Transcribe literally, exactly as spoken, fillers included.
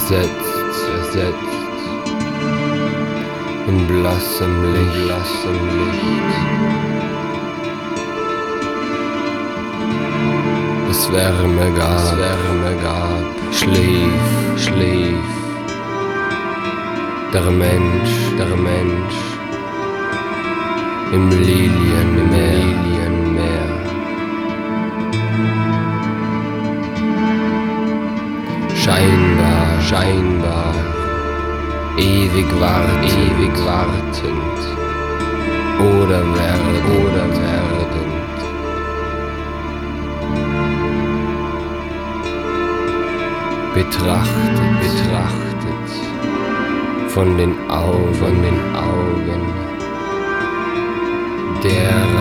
ersetzt, ersetzt in blassem Licht, blassem Licht. Es Wärme gab, es Wärme gab, schlief, schlief. Der Mensch, der Mensch im Lilienmeer, Lilienmeer. Scheinbar, scheinbar, ewig wart, ewig wartend, oder werd, oder werdend. Betrachtet, betrachtet, von den Augen, von den Augen der